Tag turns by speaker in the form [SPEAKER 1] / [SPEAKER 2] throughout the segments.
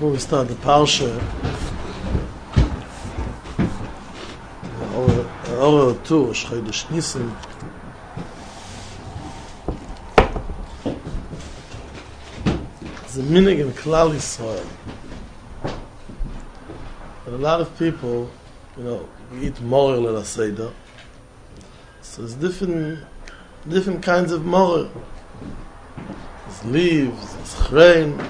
[SPEAKER 1] before we start the parsha, or two, Chodesh Nisan. It's a minig in Klal Yisrael. And a lot of people, we eat morel in a seder. So there's different kinds of morel. There's leaves, there's chrein.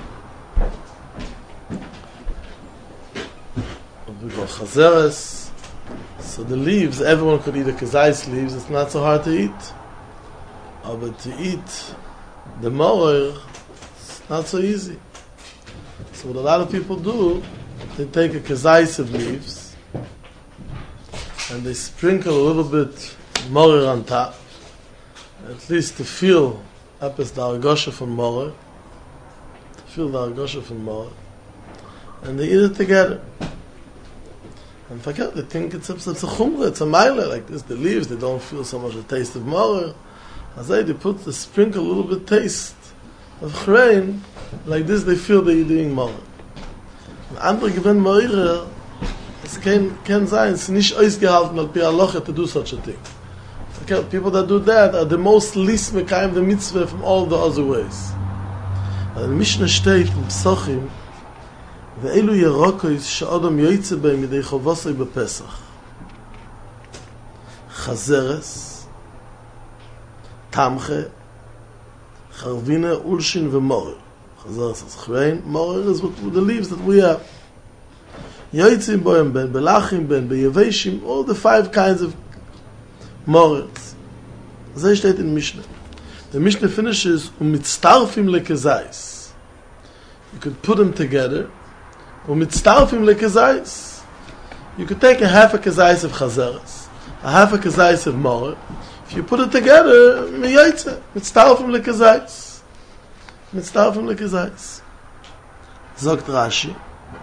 [SPEAKER 1] We go chazeres. So the leaves, everyone could eat the kezais leaves. It's not so hard to eat. But to eat the morel, it's not so easy. So what a lot of people do, they take a kezais of leaves and they sprinkle a little bit morel on top, at least to feel up as the argosha from morel, and they eat it together. And forget, they think it's a chumra, it's a mile like this. The leaves, they don't feel so much the taste of morel. As they sprinkle a little bit taste of chrein, like this they feel they're eating morel. And andere gewinnen moire, es can sein, it's nicht ausgehalten, al pi halacha to do such a thing. Okay, people that do that are the most least mekayim the mitzvah from all the other ways. And the Mishnah steht in Psochim, ואלו ירוקויס שאדם יוצא בהם מדי חובוסי בפסח. חזרס, תמחה, חרבינה, אולשין ומורר. Chazeres is chrein, morel is with the leaves that we have. Yotzim boim ben, belachim ben, beyeveshim, all the 5 kinds of morels. Zeh steht in Mishnah. The Mishnah finishes, mitztarfim lekezais. You could put them together, mitztarfim lekezais. You could take a half a kezais of chazeres, a half a kezais of morel. If you put it together, mitztarfim lekezais. Mitztarfim lekezais. Sagt Rashi,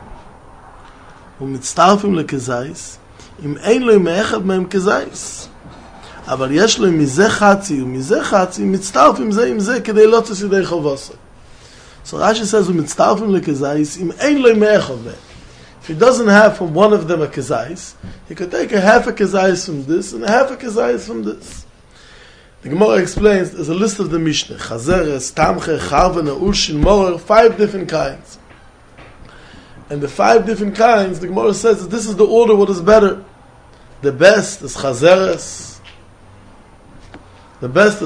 [SPEAKER 1] mitztarfim lekezais, im ein lo me'echad me'em kezais. אבל יש לו מזה חצי ומזה חצי, מצטרפים זה עם זה כדי לא תעשי די חובוסי. So Rashi says, מצטרפים לkezais, אם אין לו me'echad me'em. If he doesn't have from one of them a kezais, he could take a half a kezais from this and a half a kezais from this. The Gemara explains, there's a list of the Mishnah. Chazeres, Tamche, Charvena, Ulshin, Morel, 5 different kinds. And the 5 different kinds, the Gemara says that this is the order what is better. The best is Chazeres. The least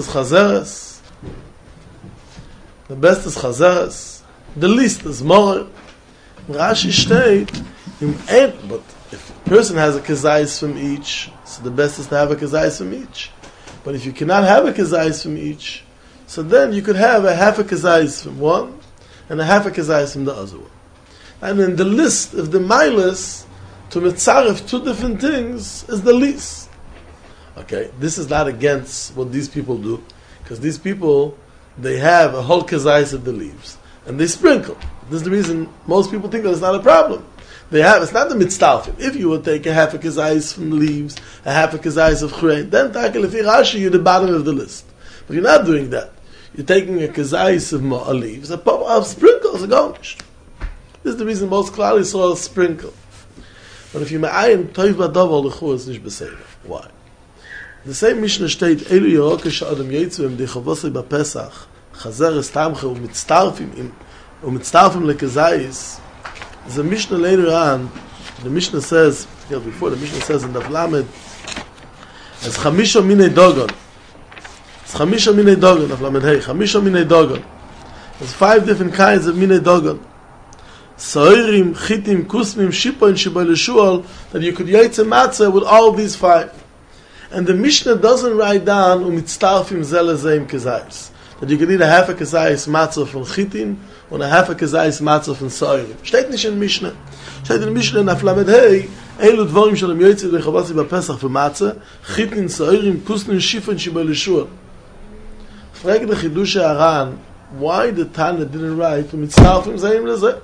[SPEAKER 1] is Morel. Rashi state, but if a person has a kezais from each, so the best is to have a kezais from each. But if you cannot have a kezais from each, so then you could have a half a kezais from one and a half a kezais from the other one. And in the list of the milas to mitzaref 2 different things is the least. Okay, this is not against what these people do, because these people, they have a whole kezais of the leaves and they sprinkle. This is the reason most people think that it's not a problem. It's not the mitztarfim. If you would take a half a kezais from leaves, a half a kezais of chrein, then takel lefi Rashi, you're the bottom of the list. But you're not doing that. You're taking a kezais of leaves, a pop of sprinkles, a garnish. This is the reason most Klal Yisrael sprinkle. But if you me'ayin toiv b'davar l'chu, it's nicht beseder. Why? The same Mishnah state, Elu yeroke she'adam yetzu im dechavosei b'Pesach, chazeres tamche u'mitztarfim lekezais. There's a Mishnah later on, the Mishnah says, before the Mishnah says in the Lamed, it's chamisha minei dogon. It's chamisha minei dogon, of Lamed Hey, chamisha minei dogon. There's 5 different kinds of minei dogon. Soirim, chitim, kusmim, shipoin, shiboy leshuol, that you could yaitze matzah with all these 5. And the Mishnah doesn't write down, umitztarfim zelezeim kezais. That you could eat a half a kezais matzah from chitin, und a half a kezais matzah von Soirim. Steht nicht in Mishnah. Steht in Mishnah in Aflamed Hey, Eilu dvorim shalom yoytzi lechavasi b'Pesach für Matzah, chitin, Soirim, kusnin, shifon, shibay l'shur. Frag the Chidush Aran, why the Tana didn't write from mitztarfim zeim lezeh?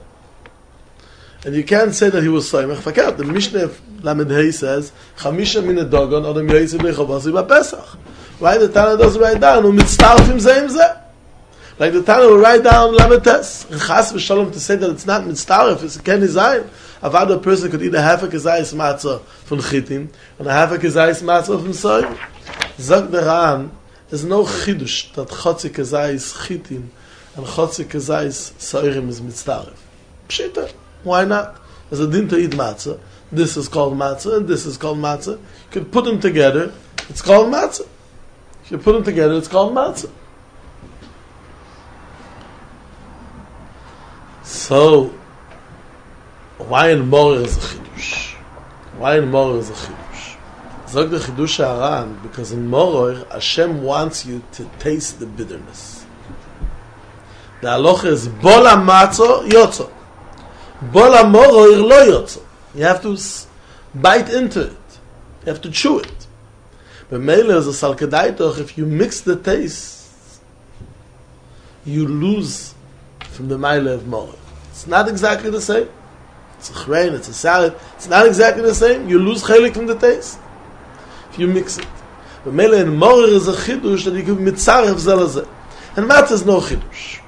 [SPEAKER 1] And you can't say that he was Soimach. Forget, the Mishnah of Lamed Hey says, Chamisha min dogon adam yoytzi lechavasi b'Pesach. Why the Tana doesn't write down, mitztarfim zeim zeh? Like the Tana will write down Lametes. Chas v'shalom to say that it's not mitzaref, it's a ken zayin. Avad a person could eat a half a kezayis matzah from chitin and a half a kezayis matzah from soy. Zog the Ran, there's no chidush that chotzi kezayis chitin and chotzi kezayis soirim is mitzaref. Pshita, why not? There's a din to eat matzah. This is called matzah and this is called matzah. You could put them together, it's called matzah. If you put them together, it's called matzah. So, why in Moreh is a chidush? Why in Moreh is a chidush? Zog the chidush Haran, because in Moreh, Hashem wants you to taste the bitterness. The halacha is bol hamatzah yotzo. Bol hamoreh lo yotzo. You have to bite into it. You have to chew it. But Mele is a salkedaitoch, if you mix the taste, you lose from the Mele of Moreh. It's not exactly the same. It's a chrein, it's a salad. It's not exactly the same. You lose chelik from the taste if you mix it. But Mele in Moreh is a chidush that you can mitzaref zelazeh. And matzah is no chidush.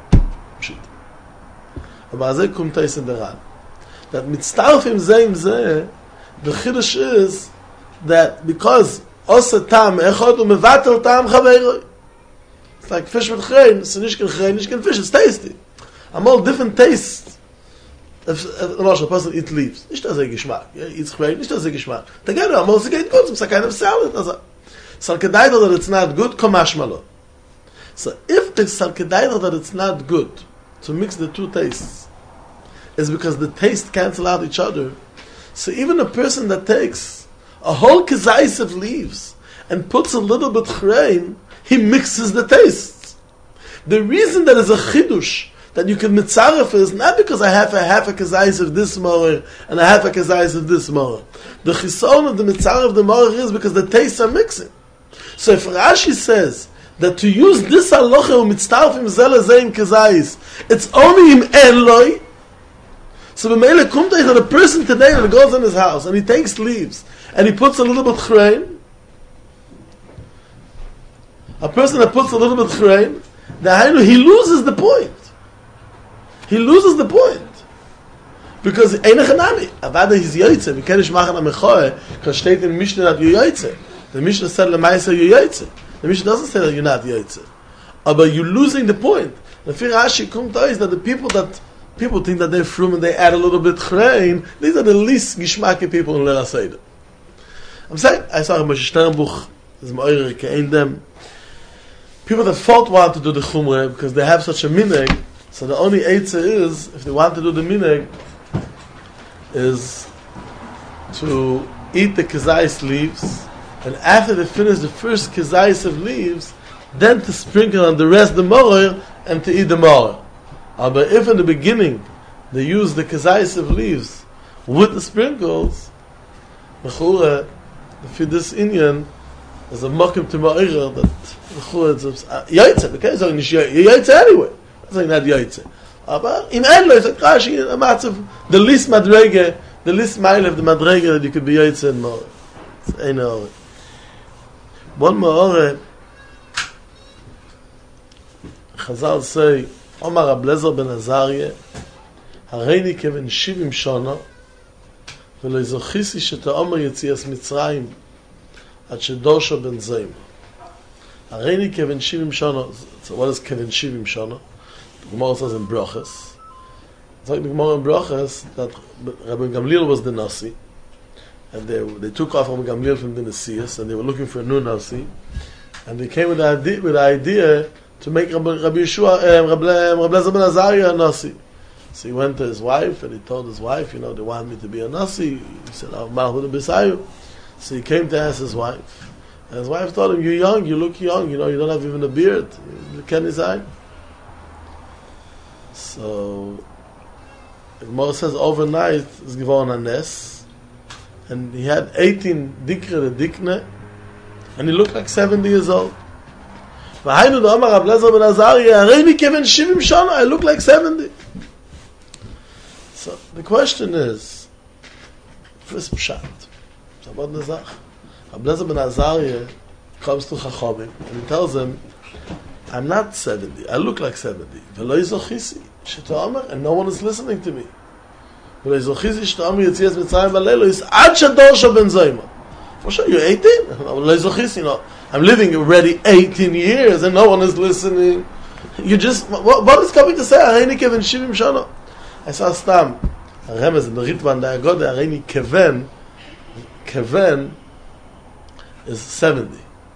[SPEAKER 1] Aber azay kum tais in der Ran. That mitzarefim zeh im zeh, the chidush is that because osa tam echot umevatel tam chaveiroi. It's like fish with chrein. It's nicht ken fish. It's tasty. I'm all different tastes. If a person eats leaves, nicht das Geschmack. Eats chrein, nicht das Geschmack. Together, I'm also getting good. It's a kind of salad. Salkedaita that it's not good, komash malo. So if the salkedaita that it's not good to mix the two tastes is because the taste cancel out each other, so even a person that takes a whole kezayis of leaves and puts a little bit chrein, he mixes the tastes. The reason that is a chidush that you can mitzaref is not because I have a half a kezayis of this moreh and a half a kezayis of this moreh. The chison of the mitzaref of the moreh is because the tastes are mixing. So if Rashi says that to use this halacha u mitzarefim zelazeh im kezayis, it's only im eloi. So b'meile kumtei that a person today that goes in his house and he takes leaves and he puts a little bit chrein, a person that puts a little bit chrein, he loses the point. He loses the point. Because eine Chanami, avada his yoytze, we can't machen a mechoe, because steht in Mishnah that you're yoytze. The Mishnah said, lemaisa you're yoytze. The Mishnah doesn't say that you're not yoytze. But you're losing the point. The Fir Rashi kumta is that the people think that they're frum and they add a little bit chrein, these are the least gishmaki people in Leila Seder. I'm saying, I saw a Moshe Sternbuch, there's Ma'oyer Ke'ein Dem. People that fault want to do the chumre because they have such a minhag. So the only eitzah is, if they want to do the minhag, is to eat the kezayis leaves, and after they finish the first kezayis of leaves, then to sprinkle on the rest of the moreh and to eat the moreh. But if in the beginning they use the kezayis of leaves with the sprinkles, mechura, if this Indian is a mokim to ma'ira that mechura is yaitze, because it's not yaitze anyway. It's not yaitze. But in Enlo, it's like Rashi, a matzav, the least madrege, the least mile of the madrege that you could be yaitze and more. It's ein ore. One more, Chazal say, Omar Ablezer ben Azariah, הריני כבן 70 שנה, ולא זכיסי שתאמר יציאס מצרים, עד שדושו בן זיימה. הריני כבן 70 שנה, so what is כבן 70 שנה? The Gemara says in Brachas. It's like the Gemara in Brachas that Rabbi Gamliel was the Nasi, and they took off Rabbi Gamliel from the Nasias, and they were looking for a new Nasi, and they came with the idea to make Rabbi Lezer ben Azariah a Nasi. So he went to his wife, and he told his wife, they want me to be a Nasi. He said, Malchut B'Sayu. So he came to ask his wife, and his wife told him, you're young, you look young, you don't have even a beard. Can he say? So the Gemara says overnight is given a nes, and he had 18 dikre the dikne, and he looked like 70 years old. I look like 70. So the question is, first pshat. So about the Zach. Rabbi Lezer ben Azariah comes to Chachamim and he tells them, I'm not 70. I look like 70. V'lo zochisi shetomer, and no one is listening to me. V'lo zochisi shetomer yetzias mitzrayim b'leilo is ad shador shaben zoyma. For sure, you're 18. V'lo zochisi, I'm living already 18 years and no one is listening. You just, what is coming to say? Areini keven shivim shana. I saw stam. Remez in the Ritvan da Agode, Areini keven is 70.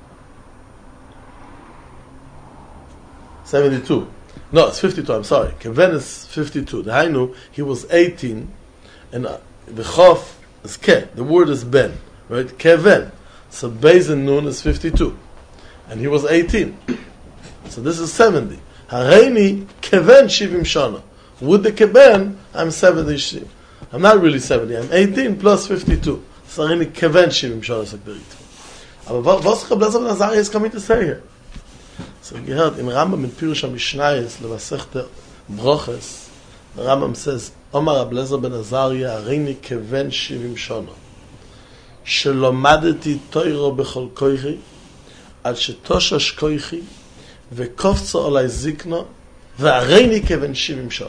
[SPEAKER 1] 72. No, it's 52, I'm sorry. Keven is 52. The Hainu, he was 18, and the Chof is Ke. The word is Ben. Right? Keven. So Beis and Nun is 52. And he was 18. So this is 70. Hareini keven shivim shana. With the keben, I'm 70. I'm not really 70. I'm 18 plus 52. So hareini keven shivim shana, sagt der Ritva. Aber was Reb Eliezer ben Azariah is coming to say here? So gehört, in Rambam mit Pirush HaMishnayos, Levasechta Broches, the Rambam says, Omar Reb Eliezer ben Azariah, hareini keven shivim shana. שלומדתי תוירו בכל כוחי עד שתושש כוחי וקופצו עלי זיקנו והריני כבן 70 שנה.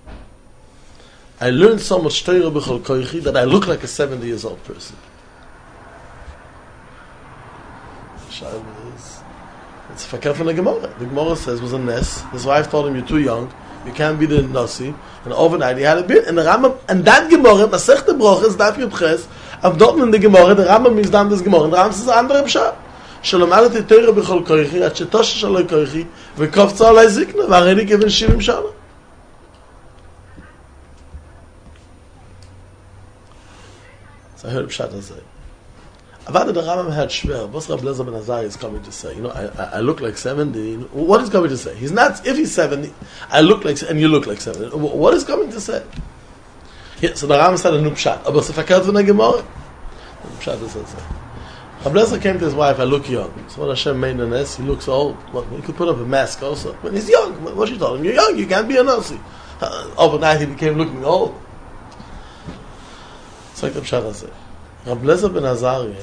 [SPEAKER 1] I learned so much תוירו בכל כוחי that I look like a 70 years old person. It's verkehrt von der Gemara. The Gemara says it was a nest. His wife told him, you're too young, you can't be the Nasi, and overnight he had a beard. And the Rambam, and that Gemara, Masechta Broches, Daf Yud Ches, auf dort in der Gemara, der Rambam ist dann das Gemara, und der Rambam ist ein anderer Pshat. שלמדתי תורה בכל כוחי, עד שתושש עלי כוחי, וקופצו עלי זקנה, והריני כבן 70 שנה. So I heard Pshat הזה. Aber the Rambam had schwer. What's Reb Eliezer ben Azariah is coming to say? I look like 70. What is coming to say? He's not, if he's 70, I look like, and you look like 70. What is coming to say? Yeah, so the Rambam said a new Pshat. Aber it's verkehrt von der Gemara. The Pshat is also. Reb Eliezer came to his wife, I look young. So when Hashem made the nest, he looks old. Well, he could put up a mask also. When he's young, what she told him? You're young, you can't be a Nasi. Overnight he became looking old. So like the Pshat I said. Reb Eliezer ben Azariah,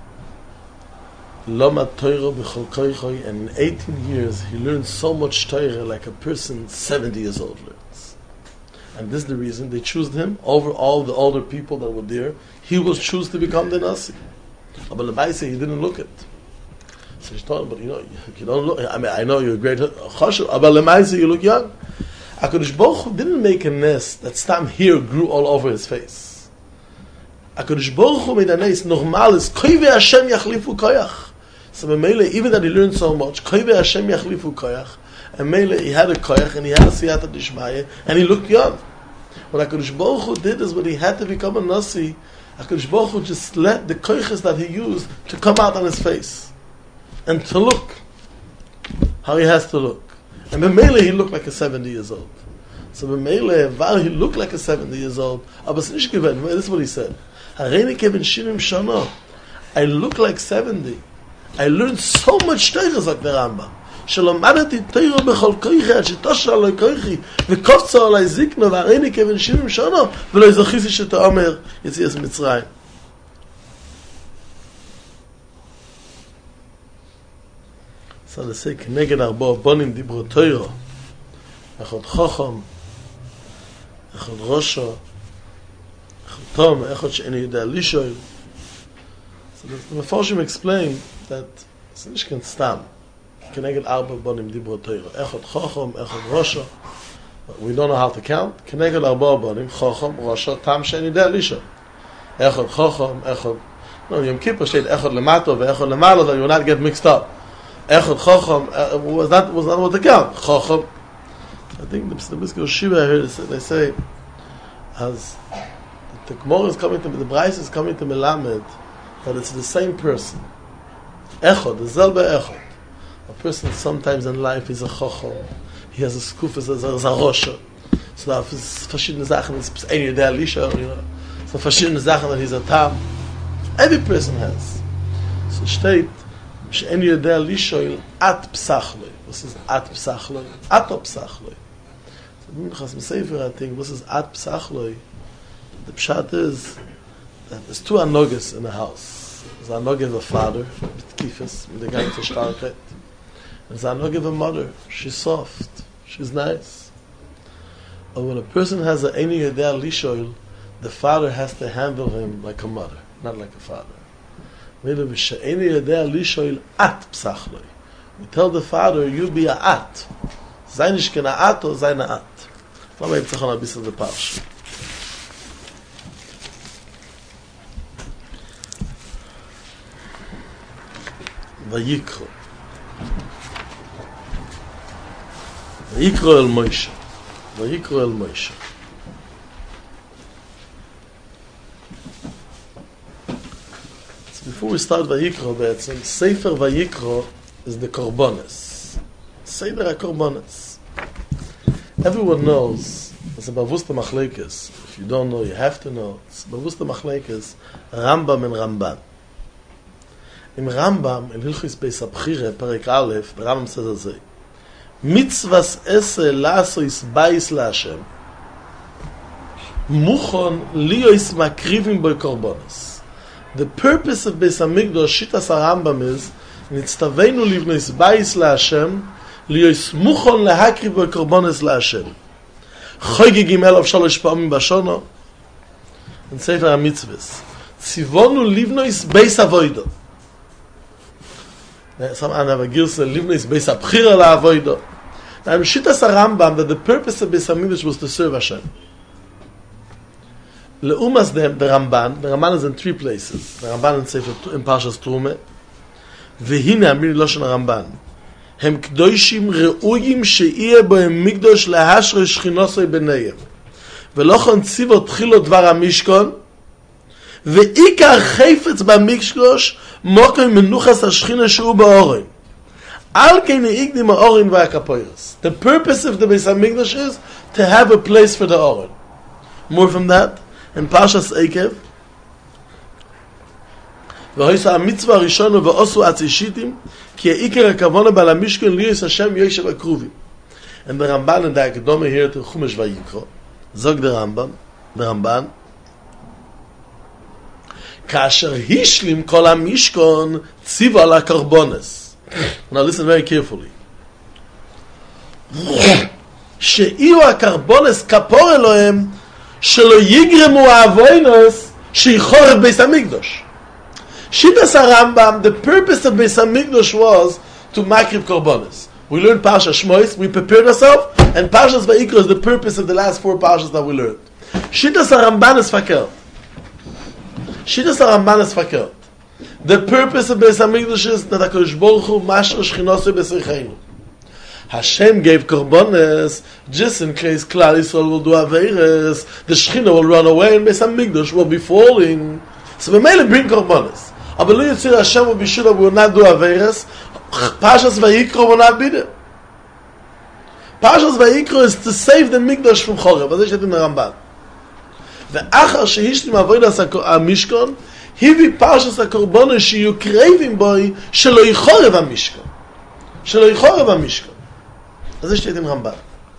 [SPEAKER 1] Loma Torah b'chol koichoi, and in 18 years he learned so much Torah like a person 70 years old learns. And this is the reason they chose him over all the older people that were there. He was chosen to become the Nasi. But the Bible said he didn't look it. So she told him, but you don't look. I mean, I know you're a great chashuv, but the Bible said you look young. HaKadosh Baruch Hu didn't make a nest that stam hair grew all over his face. HaKadosh Baruch Hu made a nest normal is koive Hashem yachlifu koyach. So Mele, even that he learned so much, koive Hashem yachlifu koyach, and Mele he had a koyach and he had a siyata dishmaya and he looked young. What HaKadosh Baruch Hu did is when he had to become a Nasi, HaKadosh Baruch Hu just let the koyches that he used to come out on his face and to look how he has to look. And Mele he looked like a 70 years old. So Mele, while he looked like a 70 years old, this is what he said. I look like 70. I learned so much Torah, like the Rambam. שלמדתי תורה בכל כוחי, עד שתושש עלי כוחי, וקופצו עלי זקנה, והריני כבן 70 שנה, ולא זכיתי שתאמר יציאת מצרים. So they say, כנגד 4 בונים דיברו תורה, אחד חכם, אחד ראשו, Tom, Echot she'eni yodea lishoy. So the Mefarshim explain that it's nicht kein Stam. Keneged 4 bonim dibro Torah. Echot Chacham, Echot Rosha. We don't know how to count. Keneged 4 bonim, Chacham, Rosha, Tam she'eni yodea lishoy. Echot Chacham, Echot... No, Yom Kippur said Echot Lemato ve'Echot Lemalo, that you will not get mixed up. Echot Chacham was not what to count. Chacham. I think the Brisker Shiva here, they say, as the Gemara is coming to, the Brais is coming to Melamed, that it's the same person. Echad, the Zelbe Echad. A person sometimes in life is a Chacham, he has a Skuf, as a Rosha. So da ist verschiedene Sachen, it's ein Yodea Lisha, so verschiedene Sachen that he's a Tam. Every person has. So steht, שאין Yodea Lisha, at Psachloi. This is at Psachloi. Ato Psachloi. So I think this is at Psachloi. The pshat is that there's 2 anogas in the house. There's an anoga of a father, with kifas, with the guy to starket. As I give a mother, she's soft, she's nice. But when a person has an Eini Yodea Lishoil, the father has to handle him like a mother, not like a father. We tell the father, you be a at. Sei nicht kein at or sei eine at. Lass mal jetzt ein bisschen die Parche. Vayikro. Vayikro el Moshe. Vayikro el Moshe. Before we start Vayikro, Sefer Vayikro is the Korbanos. Sefer HaKorbanos. Everyone knows, it's a Bavusta Machlekes. If you don't know, you have to know. It's Bavusta Machlekes, Rambam and Ramban. In Rambam, in Hilchis Beis Abchire, Perek Aleph, the Rambam says as Mitzvahs esse lasois bais laHashem, muchon liois makrivim boi korbanos. The purpose of Beis Hamikdash, Shitas HaRambam is, nitztaveinu livnois bais laHashem, liois muchon lehakriv boi korbanos laHashem. Choygigim elav shalosh pa'amim bashono, in Sefer HaMitzvahs. Tzivonu livnois beis avoida. Some have a girsa livnois beis abchira la'avoida. Now, in Shitas HaRambam, that the purpose of Beis Hamikdash was to serve Hashem. Leumas the Ramban is in three places. The Ramban in Parshas Truma. Vehine Amir Loshen Ramban. Hem kdoishim reuyim she'iyeh bohem mikdosh lehashre shchinosoi b'neihem. Velochon tzivo tchilo dvar hamishkon. Ve'ikar chayfetz b'mikdosh mokem menuchas hashchina she'u ba'orin. Al kein igdim ha'orin v'akapoyros. The purpose of the Beis Hamikdash is to have a place for the orin. More from that. In Parshas Eikev, v'hoisa hamitzvah harishona v'osu atzishitim ki ha'ikar hakavona b'al hamishkan liyos Hashem yoshev akruvim. And the Ramban in the Akadoma here to Chumash Vayikro, zog the Ramban, kasher hishlim kol hamishkan tziva ala karbones. Now listen very carefully. she'iu hakarbones kapor Elohem שלא יגרמו האבוינוס שיחורב Beis Hamikdash. Shitas HaRambam, the purpose of Beis Hamikdash was to makriv korbanos. We learned Parsha Shmois, we prepared ourselves, and Parshas Vayikro is the purpose of the last four Parshas that we learned. Shitas HaRambam is fakert. The purpose of Beis Hamikdash is that HaKadosh Baruch Hu mashra shchinosoi b'seicheinu. Hashem gave korbanos just in case Klal Yisrael will do aveires, the Shechina will run away and Beis Hamikdash will be falling. So we may bring korbanos. But lo yitzir Hashem will be sure that we will not do aveires. Parshas Vayikro will not be there. Parshas Vayikro is to save the Mikdash from Choreb. As I said in the Ramban. Ve'achar shehishlim avodas hamishkon, hivi Parshas HaKorbanos sheyu krevim boi shelo yichorev hamishkon. Das steht in Ramban.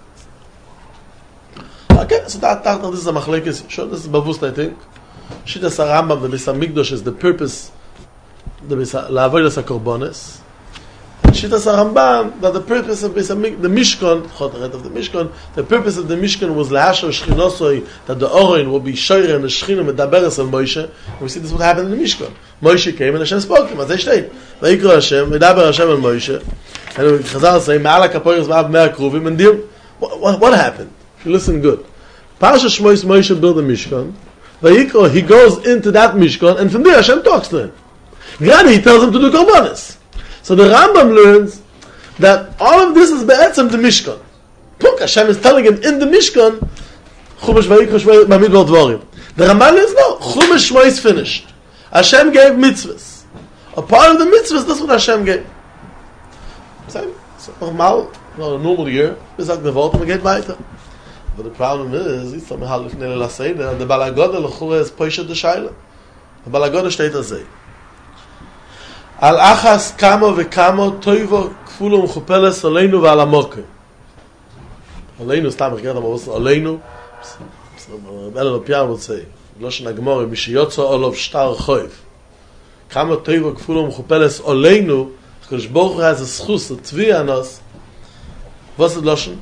[SPEAKER 1] Okay, so that this is a machlekes. Sure, this is bewusst, I think. Shitas HaRambam, the Beis Hamikdash is the purpose, the la'avodas hakorbanos. Shitas HaRambam, that the purpose of Beis Hamikdash, the Mishkan, the purpose of the Mishkan was la'ashar shchinosoi, that the Oren will be shoyer and the Shechina medaberes al Moshe. And we see this what happened in the Mishkan. Moshe came and Hashem spoke him. As they state, Vayikro Hashem, medaber Hashem al Moshe. And Chazal say, Ma'ala kapoyros v'av mea kruvim, and dear, what happened? If you listen good. Parsha Shmois Moshe built the Mishkan. Vayikro, he goes into that Mishkan, and from there Hashem talks to him. Then he tells him to do korbanos. So the Rambam learns that all of this is be'etzem the Mishkan. Look, Hashem is telling him in the Mishkan, Chumash Vayikro Shmois Bamidbar Dvarim. The Rambam learns, no, Chumash Shmois finished. Hashem gave mitzvahs. A part of the mitzvahs, that's what Hashem gave. So normal, a normal year, we say the word and we get weiter. But the problem is, it's some half nele la seide, the Balagoda lechura is poisha de shaila. The Balagoda steht as say. Al achas kamo vekamo toivo kfulo mchupeles aleinu ve'al amokim. Aleinu, stam gerad was aleinu. Elo Piar would say, Loshen HaGemara, Mishiyotzo olov shtar choiv. Kamo toivo kfulo mchupeles aleinu. Kodesh Baruch Hu has a schus, a tvi on us. What's the Lashon?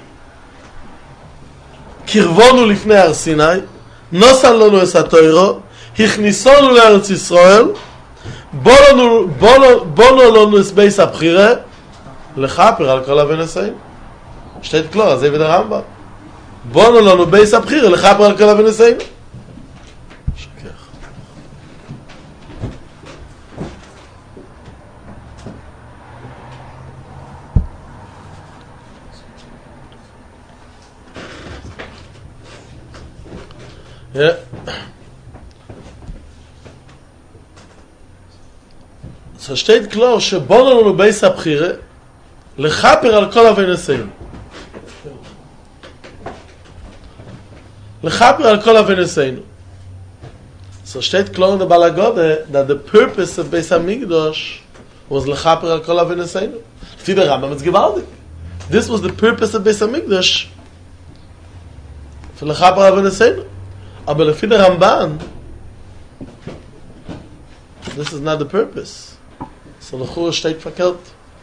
[SPEAKER 1] Kirvonu lifnei Har Sinai, nosan lanu es ha-Torah, hichnisonu לארץ ישראל, בונו לנו es beis הבחירה, לכפר על כל אבנסינו. שטייט קלור, זה יבד הרמב"ם. בונו לנו beis הבחירה, לכפר על כל אבנסינו. שכח. So steht klar, שבונו לנו beis הבחירה, לכפר על כל אבנסינו. לכפר על כל אבנסינו. So steht klar in the Balagode that the purpose of Beis HaMikdash was לכפר על כל אבנסינו. לפי der Rambam, it's gewaltig. This was the purpose of Beis HaMikdash. für לכפר על אבנסינו. Aber לפי der Ramban, this is not the purpose. So l'chura steht verkehrt.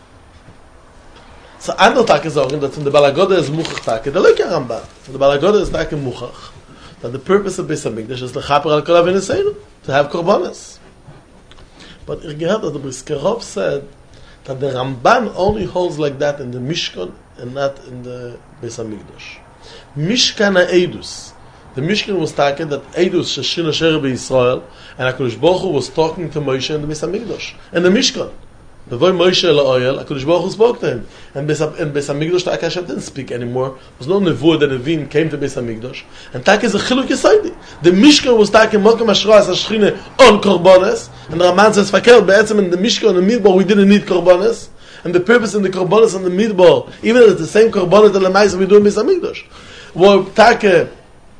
[SPEAKER 1] So andere Tage sagen, dass in der Balagode ist Muchach Tage, der Leuke Ramban. In der Balagode ist Tage Muchach. That the purpose of Beis HaMikdash is l'chaper al kol avineseinu, to have korbanos. But I heard that the Briskerov said that the Ramban only holds like that in the Mishkan and not in the Beis HaMikdash. Mishkan ha'edus. The Mishkan was talking that Eidus Sheshin Asher B'Yisrael, and HaKadosh Baruch Hu was talking to Moshe in the Beis HaMikdash. And the Mishkan. The voice Moshe Eloel, HaKadosh Baruch Hu spoke to him. And Beis HaMikdash, the Hashem didn't speak anymore. There was no Nevuah, the Nevim came to Beis HaMikdash. And Taka is a Chiluk Yesaydi. The Mishkan was talking Mokem Ashras HaShechine on Korbanos. And the Raman says, Fakel, Be'etzem in the Mishkan and the Midbar, we didn't need Korbanos. And the purpose in the Korbanos and the Midbar, even if it's the same Korbanos that the Lamaisa we do in Beis HaMikdash, were Taka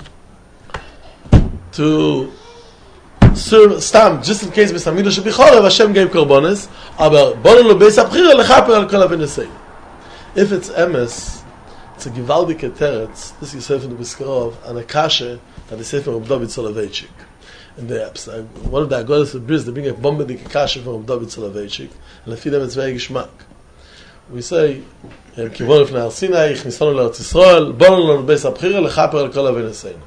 [SPEAKER 1] to serve stam just in case Beis HaMikdash should be chorev, Hashem gave korbanos, aber bono lo beis habchira lechaper al kol avineseinu. If it's emes, it's a gewaldige teretz. This is Sefer Briskerov and a kasha that the Sefer of David Soloveitchik. And one of the Agodas of Bris, they bring a bombarding kasha from David Soloveitchik, and lefi them it's very gishmak. We say, Kivon lifnei Har Sinai, ichnisonu לארץ ישראל, bono lo beis habchira lechaper al kol avineseinu.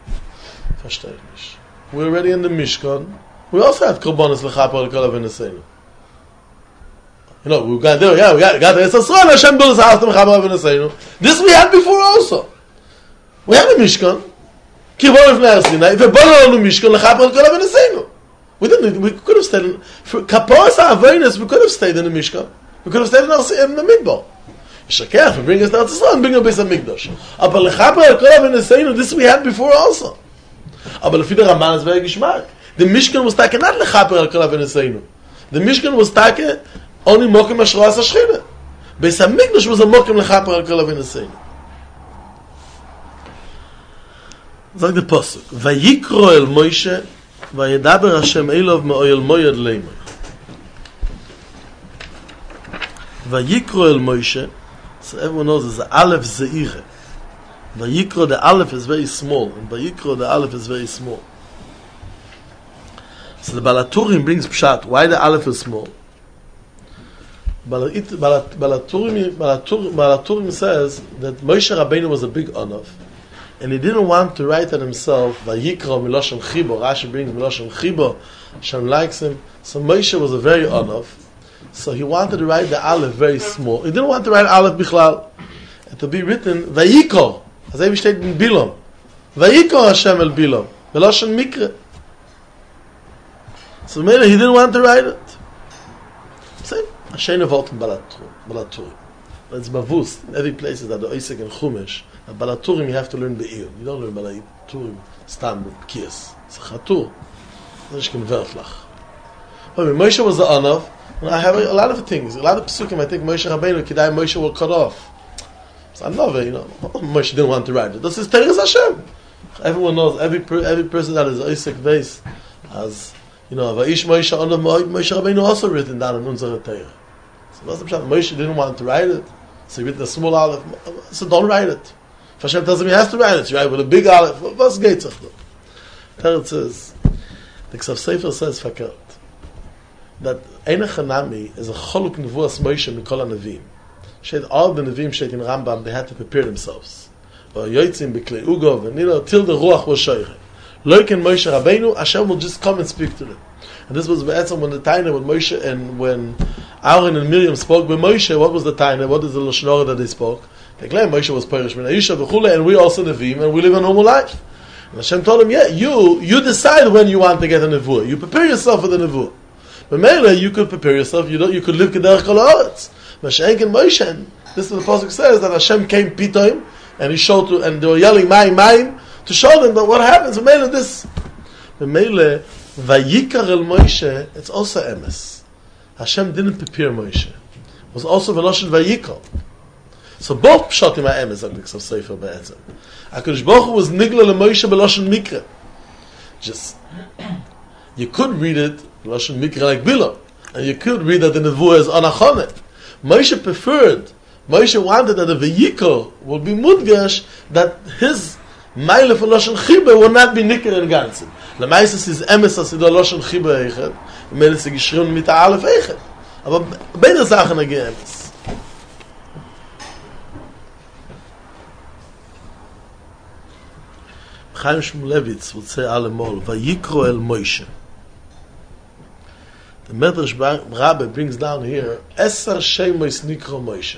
[SPEAKER 1] We're already in the Mishkan. We also have korbanos lechaper al kol avineseinu. You know, we got there. Yeah, we got there. It's a Yisrael. Hashem built us house to lechaper al avineseinu. This we had before also. We had the Mishkan. Kivon lifnei Har Sinai. If we bought on the Mishkan lechaper al kol avineseinu, we didn't. We could have stayed in for kaporas ha'avinus. We could have stayed in the Mishkan. We could have stayed in the Midbar. Yishakech, we bring us down to Yisrael and bring us Beis HaMikdash. But lechaper al kol avineseinu, this we had before also. Aber lefi der Ramban is very geschmack. The Mishkan was taken not lechaper al kol avineseinu. The Mishkan was taken only mokem ashras hashchina. Beis HaMikdash was a mokem lechaper al kol avineseinu. Sag the pasuk. Vayikro el Moshe, vayedaber Hashem elov me'oyel moyed leimer. Vayikro el Moshe. So everyone knows it's the Aleph Zeire. Vayikro, the Aleph is very small, and Vayikro, the Aleph is very small. So the Balaturim brings Pshat. Why the Aleph is small? Balaturim says that Moshe Rabbeinu was a big Onav, and he didn't want to write it himself, Vayikro Miloshem Chibo. Rashi brings Miloshem Chibo. Hashem likes him. So Moshe was a very Onav. So he wanted to write the Aleph very small. He didn't want to write Aleph Bichlal. And to be written, Vayikro. As I steht in Bilam. Vayikor Hashem el Bilam. Veloshen Mikre. So maybe he didn't want to write it. Say, Hashem evolved in Balaturim. It's Bavus. In every place that the Oisek and Chumash, at Balaturim you have to learn Be'ir. You don't learn Balaturim Stam Kies. It's a Chatur. It's a Verflach. When Moshe was the Anav, I have a lot of things. A lot of Pesukim, I think Moshe Rabbeinu, Kedai Moshe will cut off. So I love it, you know. Moshe didn't want to write it. This is Teres Hashem. Everyone knows, every person that is Isaac base has, you know, Va'ish Moshe Anav Moshe Rabbeinu also written down in Unzere Teire. So what's the Pshat? Moshe didn't want to write it, so he written a small Aleph. So don't write it. If Hashem tells him he has to write it, you write with a big Aleph. What's Geitzach though? Teretz says, the Ksav Sefer says Fakert. that Eine Chanami is a choluk nevuas Moshe mikol ha-nevim. All the nevim state in Rambam, they had to prepare themselves. Yotzim b'klei ugov, and till the ruach was shoyche. Loiken Moshe Rabbeinu, Hashem will just come and speak to them. And this was Be'etzim when the Taina, when Moshe and when Aaron and Miriam spoke with Moshe. What was the Taina? What is the Lashon Hara that they spoke? They claimed Moshe was Perish Min Ha'isha v'chule, and we also nevim, and we live a normal life. And Hashem told him, yeah, you decide when you want to get a nevuah. You prepare yourself for the nevuah. But Mele, you could prepare yourself. You could live K'derech Kol Ha'aretz. Mashenk and Moshe, and this is what the pasuk says, that Hashem came pitoim, and he showed to, and they were yelling Mayim, to show them that what happens. Mele this. Mele Vayikar el Moshe. It's also emes. Hashem didn't prepare Moshe. It was also Veloshin Vayikar. So both pshatim ha'emes are mixed of Sefer Be'etzem. HaKadosh Baruch Hu was nigla leMoshe Beloshin Mikra. Just, you could read it Beloshin Mikra like Bilam, and you could read that the nevuah is anachonet. Moshe preferred, Moshe wanted that the Vayikar would be mudgash, that his Meile for Loshin Chiba will not be Nikr in Ganzen. Lemaises is emes as ido Loshin Chiba eichet, Meile se geschrieben mit der Alef eichet. Aber beide Sachen age emes. Chaim Shmulevitz would say alemol, Vayikro el Moshe. The Medrash Rabbe brings down here, Eser Shemos Nikro Moshe.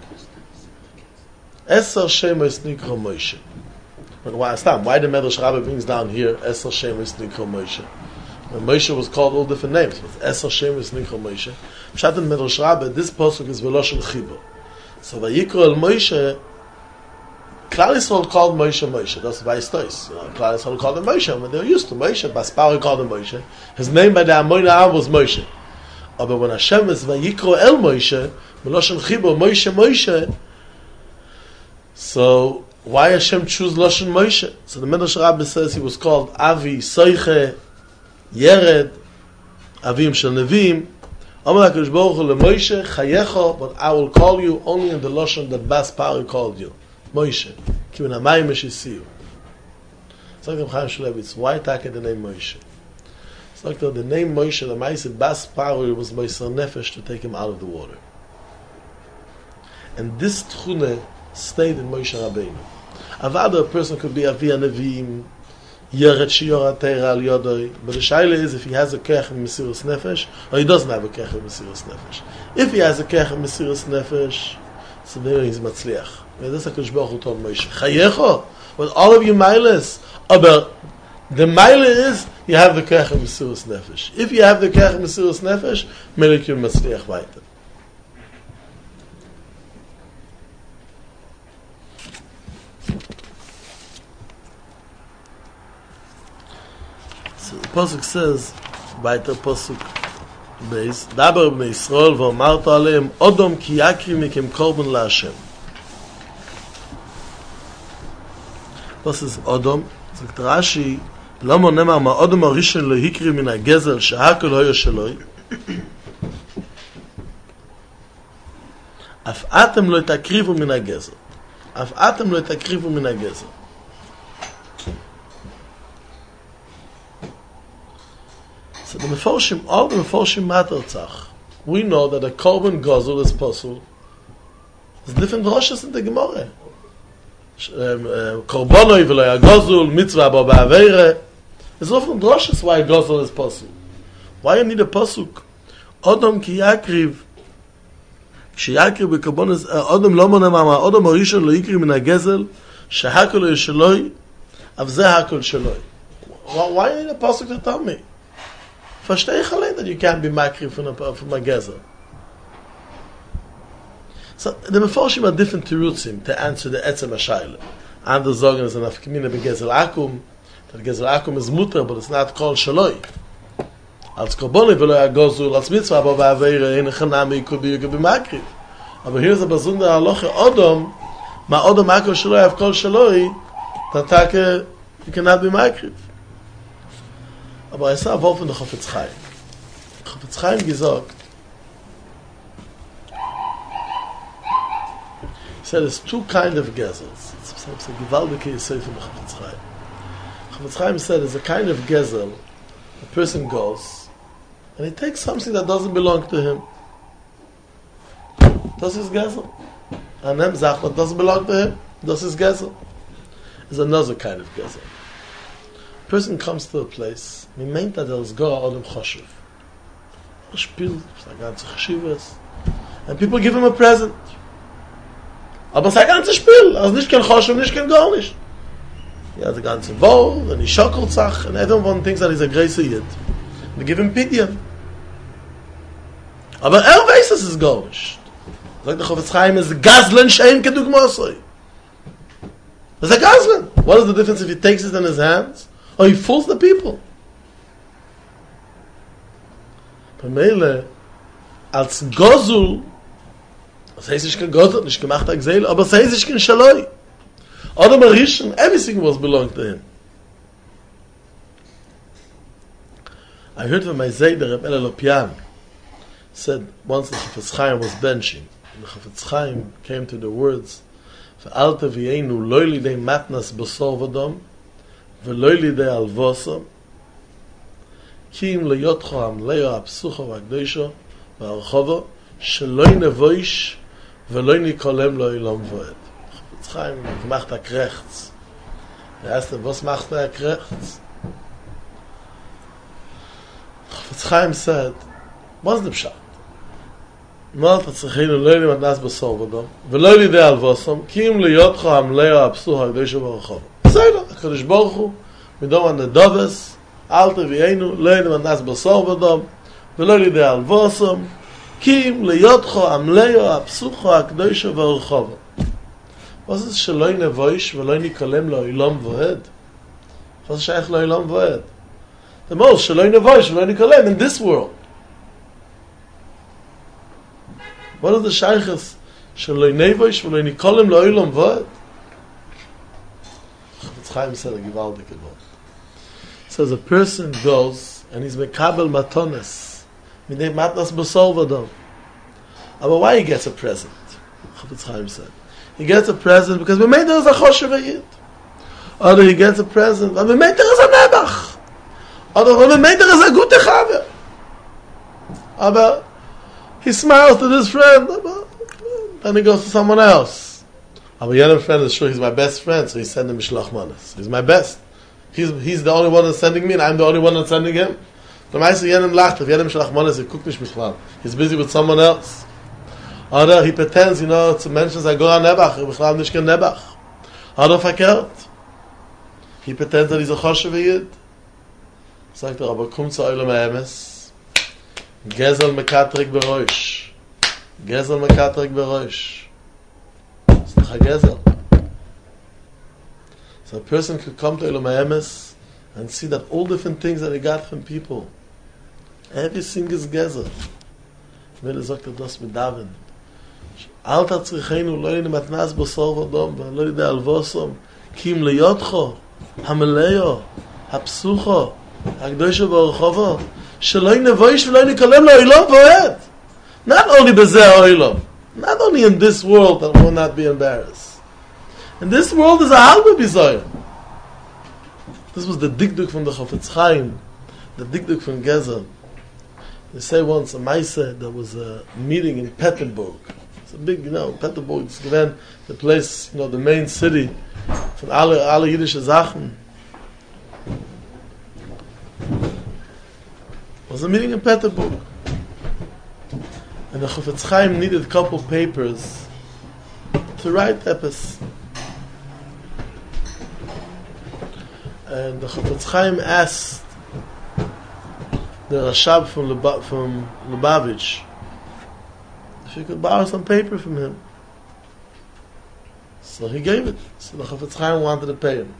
[SPEAKER 1] Eser Shemos Nikro Moshe. But why the Medrash Rabbe brings down here, Eser Shemos Nikro Moshe? When Moshe was called all different names, but Eser Shemos Nikro Moshe. Pshat in Medrash Rabbe, this pasuk is Veloshin Chibo. So Vayikro el Moshe, Klal Yisrael called Moshe Moshe. That's Vayistos. Klal Yisrael called him Moshe. When they were used to Moshe, Baspari called him Moshe. His name by the Amoyna Av was Moshe. But when Hashem is Vayikro el Moshe, Meloshen Chibo, Moshe Moshe, so why Hashem choose Loshen Moshe? So the Medrash Rabbe says he was called Avi, Soiche, Yered, Avim Shel Nevim. Amar HaKadosh Baruch Hu leMoshe, Chayecho, but I will call you only in the Loshen that Baspari called you. Moshe, Kivin Hamayim Meshisiyu. So like Chaim Shmulevitz, why take the name Moshe? So like the name Moshe, the Ma'aseh Bas Paroi was Moshe Nefesh to take him out of the water. And this tchune stayed in Moshe Rabbeinu. Avada, a person could be Avi Anevim, Yeret Shiora Teira Al Yodoi, but the shaila is if he has a kech in Mesiras Nefesh, or he doesn't have a kech in Mesiras Nefesh. If he has a kech in Mesiras Nefesh, so then he's Matzliach. And this HaKadosh Baruch Hu told Moshe, Chayecho, with all of you miles, but the mile is, you have the kech in Mesiras Nefesh. If you have the kech in Mesiras Nefesh, Melik you Matzliach weiter. So the pasuk says, weiter pasuk base, Daber b'nei Yisrael v'omarta aleim Odom ki yakri mikem korban la'Hashem. Was ist Odom? Sagt Rashi, lama nemar ma Odom harishon lo hikri min hagezel shehakol hoyo sheloi. Af atem lo takrivu min hagezel. Af atem lo takrivu min hagezel. So the Meforshim, all the Meforshim matter tzach. We know that a korban gazul is possible. There's different droshes in the Gemara. Korbonoi v'lo gazul, mitzvah bo ba'aveire. There's often droshes why gazul is possible. Why you need a pasuk? Odom ki yakriv. Kshe yakriv b'korbonos, Odom lo monem ama, Odom harishon lo yikri min hagezel, shehakol lo yisheloi, av zeh hakol sheloi. Why you need a pasuk to tell me? Verstehe ich allein that you can't be makriv from a gezel. So the Meforshim are different terutzim to answer the etzem hashayla. And the zogen is an afkamina begezel akum, that gezel akum is mutter, but it's not called shaloi. Als korboni v'lo yagozul, als mitzvah bo ba'aveire, in chanami could be makriv. But here's a bazunda halacha odom, ma odom akol shaloi, av kol shaloi, tatake, you cannot be makriv. Aber es war Wolf in der Chofetz Chaim. Chofetz Chaim gesagt, he said there's two kind of gezels. It's a gewaltige Yisei from the Chofetz Chaim. Chofetz Chaim said there's a kind of gezel, a person goes, and he takes something that doesn't belong to him. Das ist Gezel. And then sagt, what doesn't belong to him, das ist Gezel. It's another kind of Gezel. A person comes to a place, he meint that there is gar Adam Choshev. Er spielt, er ganze Cheshivas, and people give him a present. Aber es ist ein ganzes Spiel, also nicht kein Choshev, nicht kein gar nicht. He has a ganze Wohl, and he schockelt sich, and everyone thinks that he's a great Yid. They give him Pidyon. Aber weiß, es ist gar nicht. Sagt der Chofetz Chaim, is Gazlan Shein Kedugmasoi. It's a Gazlan. What is the difference if he takes it in his hands or he fools the people? Pamele, als Gozul, das heißt, ich kann Gott nicht gemacht, aber das heißt, ich kann Shaloi. Oder Marischen, everything was belonged to him. I heard from my Zayder, Reb Elel Lopian, said once the Chofetz Chaim was benching, and the Chofetz Chaim came to the words, Ve'alta v'yeinu lo lidei matnas b'sor v'dom, v'lo lidei alvosom, ki im leyotcho hamleo ha'psucho v'akdoisho v'archovo, sheloi nevoish v'lo nikolem lo ilom voed. Chofetz Chaim gemacht akrechts. Er asked him, was macht akrechts? Chofetz Chaim said, what's the pshat? Malt tzachinu loyli matnas b'sor v'dom v'lo lidei alvosom ki im leyotcho hamleo ha'psucho v'akdoisho v'archovo. Say no, HaKadosh Baruch Hu midom an nedoves alta v'yeinu loyli matnas b'sor v'dom v'lo lidei alvosom ki im leyotcho hamleo ha'psucho v'akdoisho v'archovo. Was ist sheloi nevoish v'lo nikolem lo ilom voed? Was ist shaykh lo ilom voed? The most sheloi nevoish v'lo nikolem in this world. What are the shaykhs? Sheloi nevoish v'lo nikolem lo ilom voed? Chofetz Chaim said a givaldik word. Says a person goes and he's mekabel matones midei matnas b'sor v'dom. But why he gets a present? Chofetz Chaim said he gets a present because we made there is a choshev yid. Or he gets a present but we made there is a nebach. Or we made there is a gute chaver. Aber he smiles to this friend, then he goes to someone else. Aber jener friend is sure he's my best friend, so he's sending Mishloach Manas. He's my best. He's the only one that's sending me, and I'm the only one that's sending him. The meiste jenem lacht, if jenem Mishloach Manas, he guckt nicht Mishloach. He's busy with someone else. Oder he pretends, to mention that Goran Nebach, Bichlal nicht kein Nebach. Oder verkehrt. He pretends that he's a Choshev Yid. Sagt aber komm zu Olam HaEmes. Gezel mekatrik beroish. Gezel mekatrik beroish. It's not a gezel. So a person could come to Olam HaEmes and see that all different things that he got from people, everything is gezel. Wenn sagt das mit Daven. Alta tzrichenu lo yini matnas b'sor v'dom v'lo yidei alvosom kim leyotcho hameleo hapsucho hakdoisho v'archovo sheloi nevoish v'lo nikolem lo ilom voed. Not only b'zeh ha'olam, not only in this world that will not be embarrassed. In this world is a halba bizoyim. This was the dikduk from the Chofetz Chaim, the dikduk from Gezel. They say once a Maisa, there was a meeting in Petersburg. It's a big, Petersburg is given the place, the main city from alle Yiddish Sachen. There was a meeting in Petersburg. And the Chofetz Chaim needed a couple papers to write epis. And the Chofetz Chaim asked the Rashab from Lubavitch if he could borrow some paper from him. So he gave it. So the Chofetz Chaim wanted to pay him.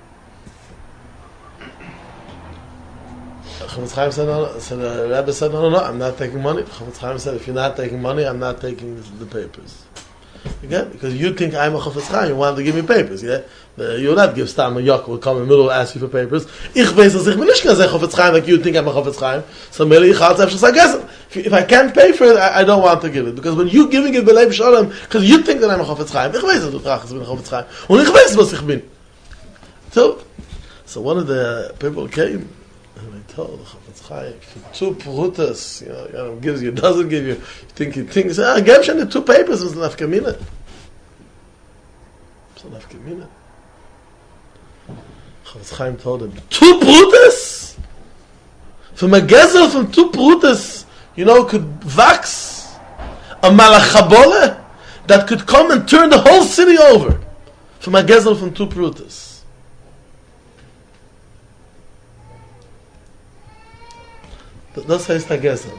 [SPEAKER 1] The Chofetz Chaim said, no. So the Rebbe said, no, I'm not taking money. The Chofetz Chaim said, if you're not taking money, I'm not taking the papers. Again, because you think I'm a Chofetz Chaim, you want to give me papers, yeah? You'll not give Stam a Yok will come in the middle and ask you for papers. Ich weiß, dass ich bin nicht gonna say Chofetz Chaim like you think I'm a Chofetz Chaim. So maybe ich halt einfach sagen, if I can't pay for it, I don't want to give it. Because when you giving it b'leib shalom, because you think that I'm a Chofetz Chaim, ich weiß, dass du fragst, ich bin a Chofetz Chaim. Und ich weiß, was ich bin. So one of the people came And I told the Chafetz Chaim, for 2 prutas, gives you, doesn't give you, you think he thinks, give you the 2 papers, it's enough kamina. It's enough kamina. Chafetz Chaim told him, 2 prutas? From a gezel from 2 prutas, could wax a malachabole that could come and turn the whole city over. From a gezel from 2 prutas. Das heißt a gezel.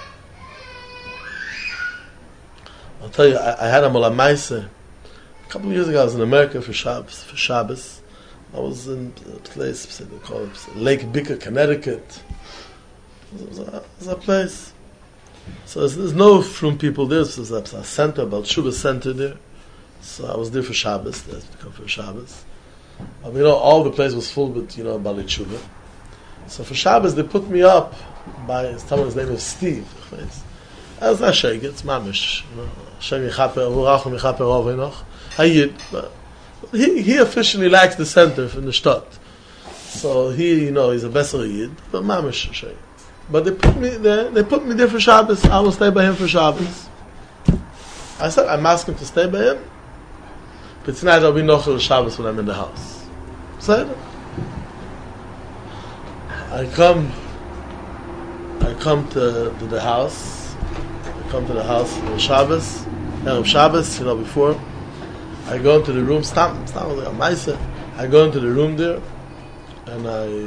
[SPEAKER 1] I'll tell you, I had a Maise. A couple of years ago, I was in America for Shabbos. I was in a place, they call it Lake Bicker, Connecticut. It was a place. So there's no from people there. There's a center, about Shuvah Center there. So I was there for Shabbos. That's come for Shabbos. All the place was full with, Bali Shuvah. So for Shabbos, they put me up by someone's name is Steve. That's not Sheikh, it's Mamish. Hashem Yechaper, Urachum Yechaper Ovenoch. Hayid. He officially likes the center from the Shtad. So he's a Besser Yid, but Mamish Sheikh. But they put me there for Shabbos. I will stay by him for Shabbos. I said, I'm asking to stay by him, but tonight I'll be Nochel Shabbos when I'm in the house. So I come to the house. I come to the house on Shabbos, before. I go into the room, I go into the room there, and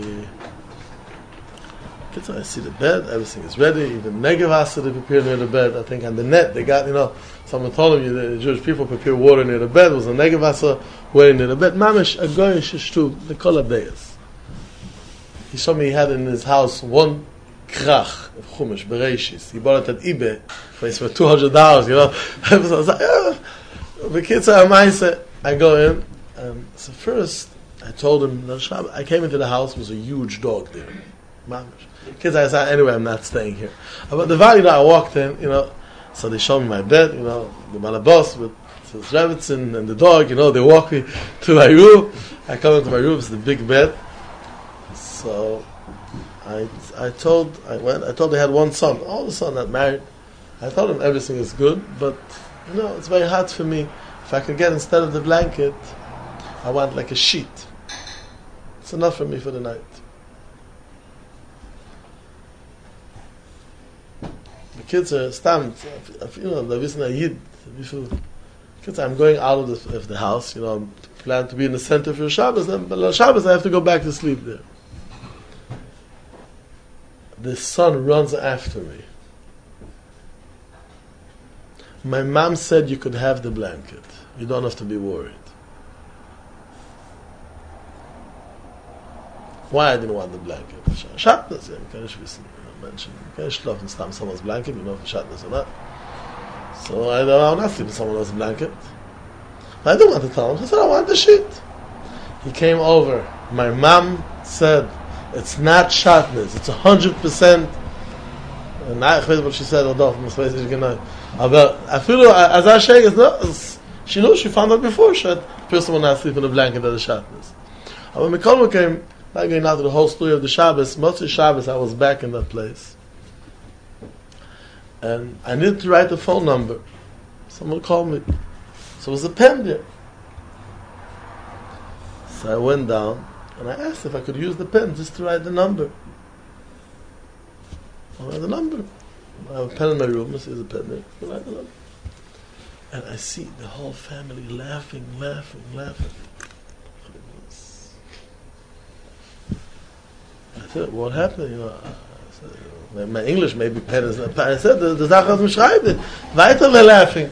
[SPEAKER 1] I see the bed, everything is ready, even Negevasa they prepare near the bed. I think on the net, they got, someone told me the Jewish people prepare water near the bed. It was a Negevasa waiting near the bed. Mamish, a goy shishtu, the kol hadayas. He showed me he had in his house 1 krach of Chumash, Bereshis. He bought it at eBay for $200, I was like, I go in, and so first, I told him, I came into the house, there was a huge dog there. Mamish. Kids, I said, anyway, I'm not staying here. But the value that I walked in, so they showed me my bed, the Malabos with his Rebbitzin and the dog, they walk me to my room. I come into my room, it's the big bed. So I told they had 1 son. All the son not married. I told them everything is good, but it's very hard for me. If I can get, instead of the blanket, I want like a sheet. It's enough for me for the night. The kids are stamped. Kids, I'm going out of the house. I'm planning to be in the center for Shabbos. But on Shabbos, I have to go back to sleep there. The son runs after me. My mom said you could have the blanket. You don't have to be worried. Why I didn't want the blanket? Shabbos, you can't schlafen someone's blanket, for Shabbos or not. So I don't want to sleep in someone else's blanket. I didn't want to tell him. I said, I want the sheet. He came over. My mom said, it's not Shatnez, it's 100%. And I know what she said, but I feel as I shake, she knows, she found out before, the person will not sleep in a blanket at the Shatnez. When Mikol came, not going out to the whole story of the Shabbos, most of Shabbos I was back in that place. And I needed to write the phone number. Someone called me. So it was a pen there. So I went down, and I asked if I could use the pen just to write the number. I write the number. I have a pen in my room. There's a pen there. I write the number. And I see the whole family laughing. I said, what happened? My English maybe pen is not. I said, the Sache hat mich schreibt. Weiter we're laughing.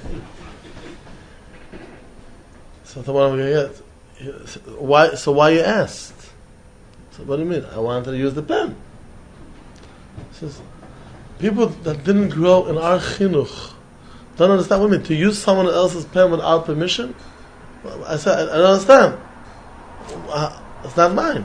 [SPEAKER 1] So what am I going to get? Why? So why you asked? So what do you mean? I wanted to use the pen. He says, people that didn't grow in our chinuch don't understand what I mean. To use someone else's pen without permission? I said, I don't understand. It's not mine.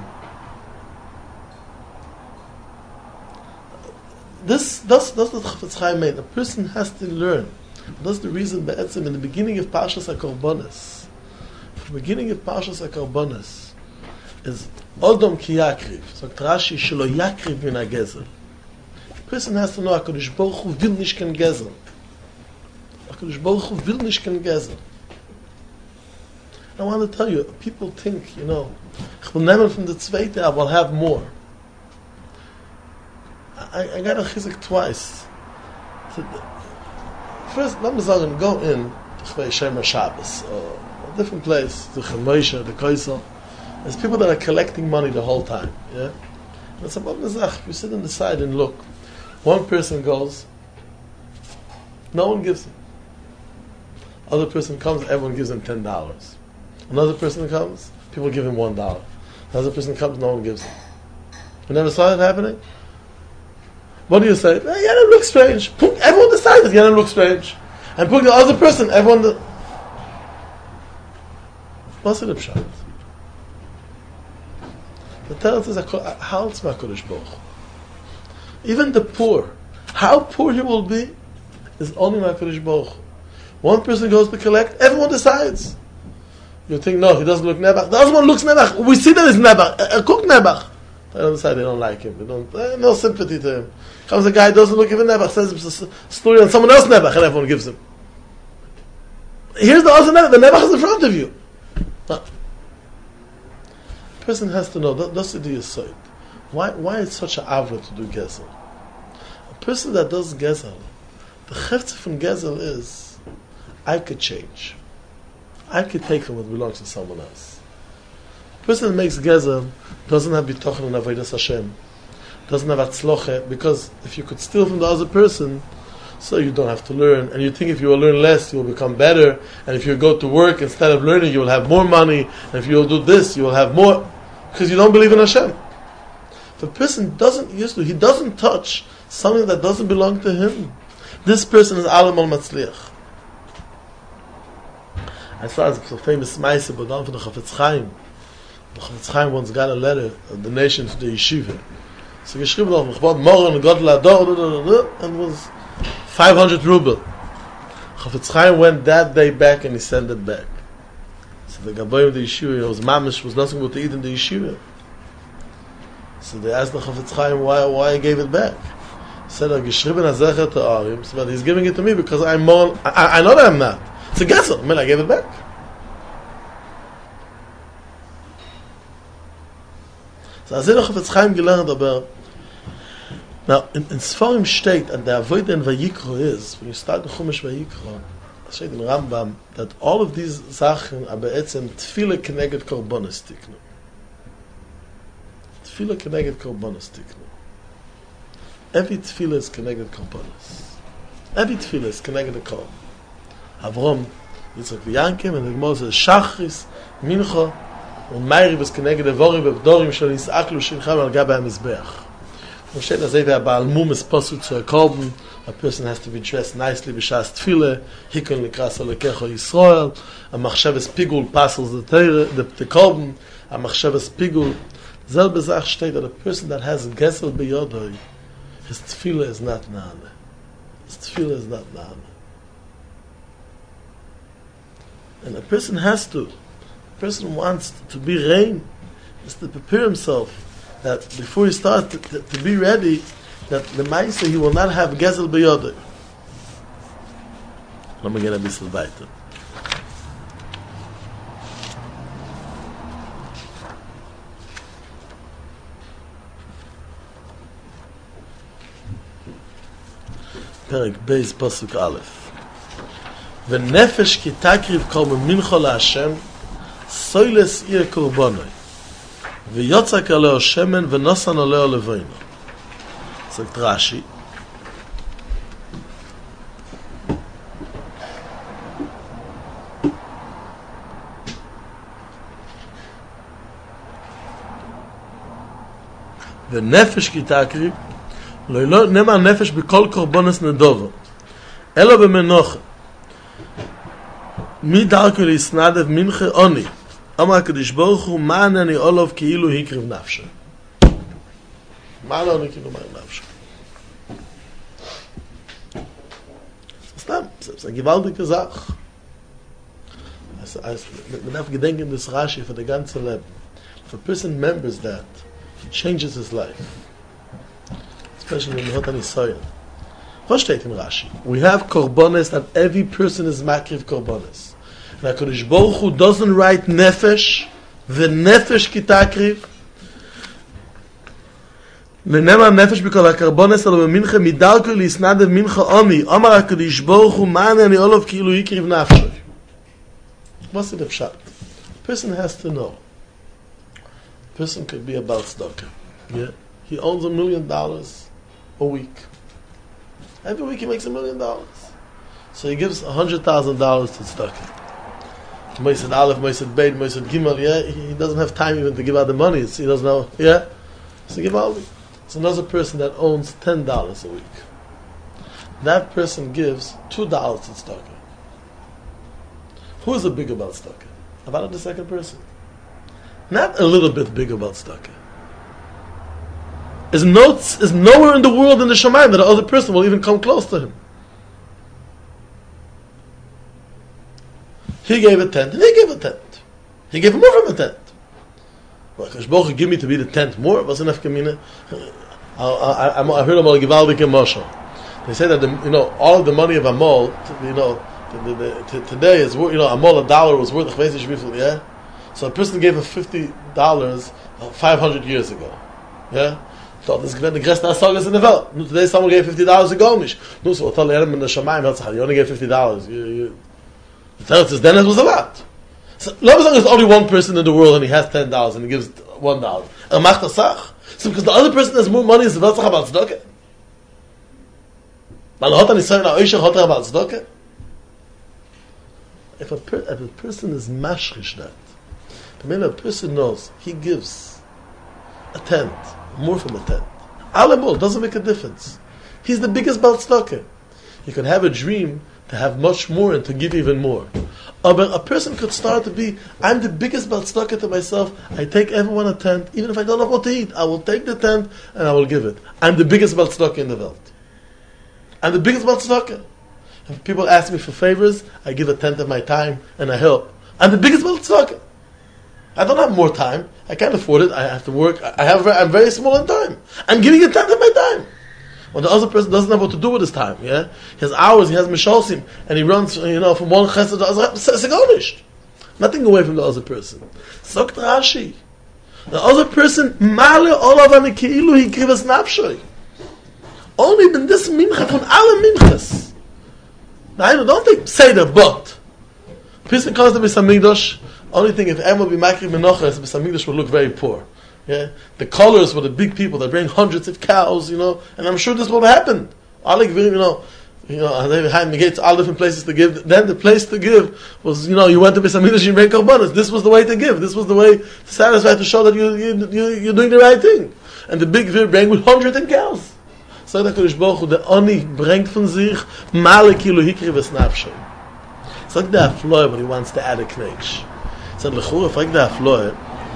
[SPEAKER 1] That's what Chafetz Chaim made. A person has to learn. That's the reason Be'etzim in the beginning of Parshas HaKorbanos. The beginning of Parshas HaKorbanos is Odom ki yakriv. Sagt Rashi, shelo yakriv min ha-gezel. The person has to know, HaKadosh Baruch Hu will nicht kein Gezel. HaKadosh Baruch Hu will nicht kein Gezel. I want to tell you, people think, ich will nehmen von der Zweite, I will have more. I got a chizuk twice. First, let me say, go in to Shemer Shabbos, or a different place, to Chemoshe, the Koisel. There's people that are collecting money the whole time. Yeah? And it's about Mizrach. You sit on the side and look. One person goes, no one gives him. Other person comes, everyone gives him $10. Another person comes, people give him $1. Another person comes, no one gives him. You never saw that happening? What do you say? Yanim looks strange. Everyone decides that Yanim looks strange. And put the other person, everyone... What's the pshat? The Torah says, how it's HaKadosh Baruch Hu. Even the poor, how poor he will be, is only HaKadosh Baruch Hu. One person goes to collect, everyone decides. You think, no, he doesn't look Nebuch. The other one looks Nebuch. We see that he's Nebuch. A cook Nebuch. They don't decide they don't like him. They have no sympathy to him. Comes a guy who doesn't look even Nebuch, says a story on someone else Nebuch, and everyone gives him. Here's the other Nebuch. The Nebuch is in front of you. No. The person has to know, that's the Yesod. Why is such an avra to do Gezel? A person that does Gezel, the chefte from Gezel is, I could change. I could take from what belongs to someone else. A person that makes Gezel doesn't have bitochen and avodas Hashem, doesn't have atzloche, because if you could steal from the other person, so you don't have to learn, and you think if you will learn less, you will become better, and if you go to work instead of learning, you will have more money, and if you will do this, you will have more, because you don't believe in Hashem. If a person he doesn't touch something that doesn't belong to him, this person is alam al matzliach. I saw a famous Maise, but down from the Chafetz Chaim. The Chafetz Chaim once got a letter of the nation to the yeshiva. So geschrieben auf Mechbot Moren Gott Lador, and it was 500 ruble. Chafetz Chaim went that day back and he sent it back. So the Gaboy of the yeshiva, he was mamish, was nothing but to eat in the yeshiva. So they asked the Chafetz Chaim why he gave it back. He said, geschrieben Azecher to Arim, but he's giving it to me because I'm more, I know that I'm not. It's a Gezel. Man, I gave it back. So as Chafetz Chaim gelernt about. Now, in Sfarim steht, and the avoid in Vayikro is, when you start the Chumash Vayikro, steht in Rambam, that all of these Sachen are be'etzem tefillah keneged korbanos tiknu. Tefillah keneged korbanos tiknu. Every tefillah is keneged korbanos. Every tefillah is keneged a korban. Avrom, Yitzchak v'Yankim, and the Gemara says, Shachris, Mincha, and Meiri was keneged evorim v'bdorim shel yisaklu shincham al gabei ha-mizbeach. Moshe Nazei v'Abal Mum is posut to a korban. A person has to be dressed nicely b'shas tefillah. Hikon likras alekecho Yisrael. A machshavas pigul passes the korban. A machshavas pigul. Zel bezach steht that a person that has gesel b'yodoi, his tefillah is not na'ane. His tefillah is not na'ane. And a person wants to be rein, is to prepare himself that before he starts to be ready, that the Maisa he will not have Gezel B'yodeh. Let me get a bisschen weiter. Perek Beis Pasuk Aleph. V'nefesh ki takriv korban mincha laHashem, soiles ir korbonoi. V'yotzak aleo shemen v'nosan aleo levoino. Sagt Rashi. V'nefesh ki takriv, לא נאמר נפש בכל קורבנס נדובו, אלא במנוחה. מי דרכו להסנדב מנחה עוני. אמר הקדוש ברוך הוא, מה ענני אולוב כאילו הקריב נפשו. מה ענני כאילו מה נפשו. סתם, זה gewaltige Sache. Man darf gedenken des Rashi für die ganze Leben. If a person remembers that, he changes his life. Especially when Hot Anisayan. What steht in Rashi? We have korbanos that every person is makriv korbanos. And HaKadosh Baruch Hu doesn't write nefesh, the nefesh kitakriv. ונאמר נפש בכל הקרבונס אלו במנחה מדרכו להסנדב מנחה עומי אמר הקדוש ברוך הוא מה אני עולב כאילו יקריב נפשו. What's the pshat? A person has to know. A person could be a Baal Tzedakah. Yeah? He owns $1 million a week. Every week he makes $1 million. So he gives $100,000 to Tzedakah. Moised Aleph, Moised Beit, Moised Gimel, yeah? He doesn't have time even to give out the money. He doesn't know, yeah? So give out. So another person that owns $10 a week. That person gives $2 to tzedakah. Who is a bigger about tzedakah? About the second person. Not a little bit bigger about tzedakah. Is nowhere in the world in the Shamayim that the other person will even come close to him. He gave a tenth, and he gave a tenth. He gave more from a tenth. Well, Kadosh Baruch Hu give me to be the tenth more. Was enough kamina. I heard about Givaldik and Moshe. They say that all of the money of Amol, today is Amol $1 was worth yeah. So a person gave $50 500 years ago, yeah. So this is the greatest asagas in the world. Today someone gave $50 a gomish. No, so tell them in the Shamayim, you only gave $50. You tell us then it was a lot. So, as long as there's only one person in the world and he has $10 and he gives $1. So because the other person has more money, is the Veltzach about tzedakah? If a person is mashrish that, a person knows he gives a tenth, more from a tenth. Alamol doesn't make a difference. He's the biggest Baal Tzedakah. You can have a dream to have much more and to give even more. But a person could start to be, I'm the biggest Baal Tzedakah to myself. I take everyone a tenth, even if I don't know what to eat. I will take the tenth and I will give it. I'm the biggest Baal Tzedakah in the world. I'm the biggest Baal Tzedakah. If people ask me for favors, I give a tenth of my time and I help. I'm the biggest Baal Tzedakah. I don't have more time. I can't afford it. I have to work. I'm very small in time. I'm giving a tenth of my time. When the other person doesn't know what to do with his time, yeah, he has hours, he has mishalsim, and he runs, from one chesed to the other. Segonish, nothing away from the other person. Sokt Rashi, the other person male olav anikilu he krivas nafshoy. Only in this mincha from alle minchas. Now, don't think say the but. Person comes to Besamigdash. Only thing if everyone would be makriv menochas, Besamigdash would look very poor. Yeah, the colors were the big people that bring hundreds of cows, and I'm sure this will happen. They had the gates all different places to give. Then the place to give was, you went to Beis Hamikdash and bring korbanos. This was the way to give. This was the way to satisfy, to show that you're doing the right thing. And the big vir bring with hundreds of cows. So the Kadosh Baruch Hu, the Oni bringt von sich male kilo hikri v'snafshay. It's like the afloy when he wants to add a kneish. So l'chura, it's like the afloy.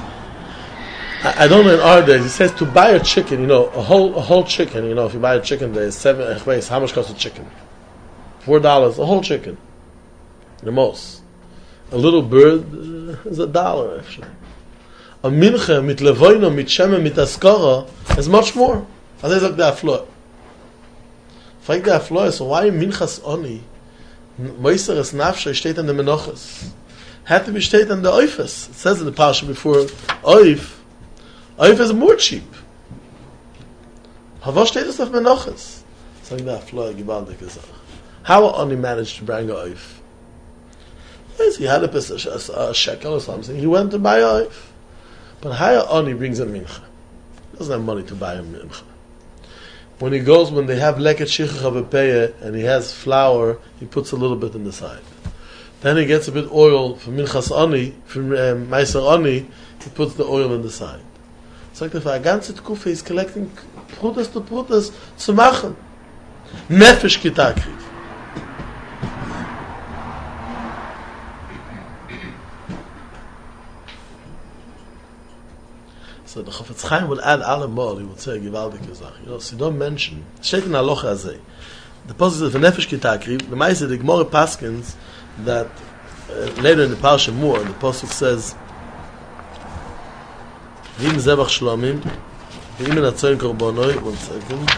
[SPEAKER 1] I don't know in our days. It says to buy a chicken, a whole chicken. If you buy a chicken, there's 7 ways. How much costs a chicken? $4 a whole chicken, the most. A little bird is $1 actually. A mincha mit levoino mit shema mit askara is much more. And there's like the afloy. Like the afloy. So why minchas oni? Meiser es nafshe steht in the menochas. Had to be steht in the oifes. It says in the parsha before oif. Oif is more cheap. How steht es auf Menoches? Sag da, Floy, gewaltige Sache. How Oni managed to bring oif? Yes, he had a shekel or something. He went to buy oif. But how Oni brings a mincha? He doesn't have money to buy a mincha. When they have leket shichach of a peye, and he has flour, he puts a little bit in the side. Then he gets a bit oil from minchas Oni, from Meiser Oni, he puts the oil in the side. Sagt er, für eine ganze Tkufe ist collecting Prutas to Prutas zu machen. Nefesh kitakriv. So the Chofetz Chaim would add allemal, he would say, gewaltige Sache. So don't mention, steht in Aloha Azeh. The positive of Nefesh kitakriv, the Maise, the Gemara Paskins, that later in the Parsha more, the Pasuk says, Wie im Zebach Shlomim, wie im Nazoin Korbonoi, 1 second.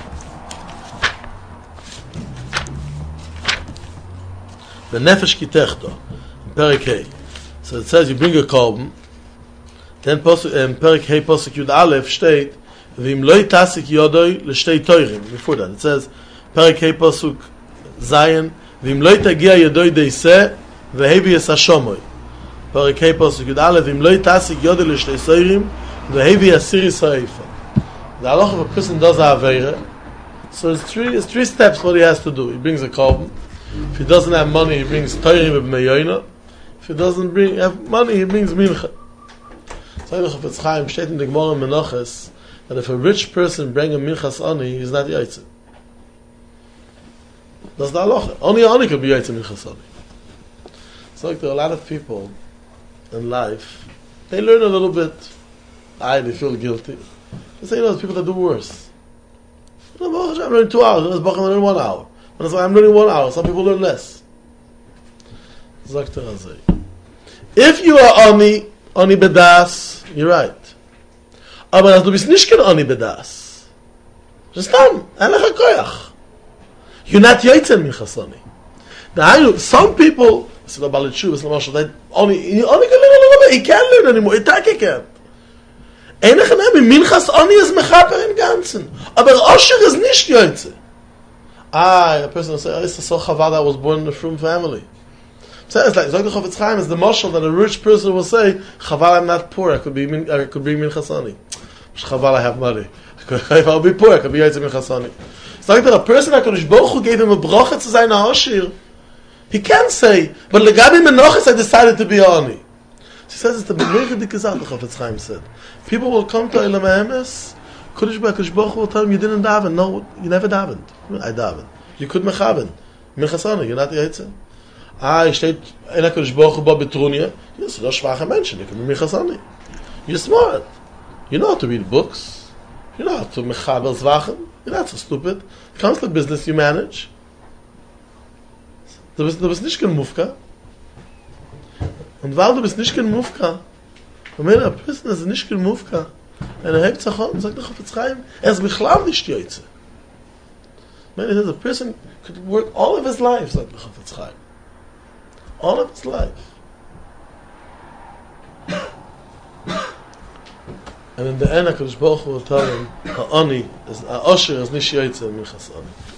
[SPEAKER 1] The Nefesh Kitechto, Perik Hey. So it says you bring a korban, then Perik Hey Posuk Yud Aleph steht, V'im loi tasik yodoi l'shtei toirim. Before that, it says, Perik Hey Posuk Zayin, V'im loi tagia yodoi deiseh, v'hevi es hashomoy. Perik Hey Posuk Yud Aleph, V'im loi tasik yodoi l'shtei toirim, v'hevi asiri sa'ifa. The halacha of a person does a aveira, so it's three steps what he has to do. He brings a korban. If he doesn't have money, he brings toirim of meyoina. If he doesn't have money, he brings mincha. So Chafetz Chaim steht in the Gemara Menachos that if a rich person brings a minchas ani, he's not yaitze. That's the halacha. Only ani can be yaitze minchas ani. So like there are a lot of people in life, they learn a little bit, they feel guilty. They say, there's people that do worse. I'm learning 2 hours, I'm learning 1 hour. I'm learning 1 hour, some people learn less. If you are ani bedas, you're right. Aber as du bist nicht kein ani bedas. Stam, אין לך koyach. You're not yaitze minchas ani. Some people, it's not about tshuva, it's not about that only can learn a little bit, he can't learn anymore, he can't. Einige nehmen, minchas ani is mechaper im Ganzen. Aber Osher is nicht yaitze. A person will say, it's so chaval that I was born in a frum family. So it's like Zog the Chafetz Chaim is the mashal that a rich person will say, chaval I'm not poor, I could bring minchas ani. Chaval I have money. If I'll be poor, I could be yaitze minchas ani. It's like that a person that HaKadosh Baruch Hu gave him a bracha to sein Osher. He can say, but legabi menachos I decided to be ani. She says it's the B'meicha Dikazat, the Chafetz Chaim said. People will come to Eilam HaEmes, Kodesh Baruch Hu will tell him, you didn't daven. No, you never davened. I davened. You could mechaben. Minchas ani, you're not yaitze. Ich steht, einer Kodesh Baruch Hu ba betrunia. Yes, no schwache Menschen, you can be minchas ani. You're smart. You know how to read books. You know how to mechabel zwachen. You're not so stupid. It comes to business you manage. Du bist nicht kein Mufka. Und weil du bist nicht kein Mufka, und wenn ein Person ist nicht kein Mufka, und hebt sich an und sagt, Chafetz Chaim, ist bichlal nicht yaitze. Maybe a person could work all of his life, sagt Chafetz Chaim. All of his life. And in the end, HaKadosh Baruch Hu will tell him, Ha'ani, Ha'osher is nicht yaitze minchas ani.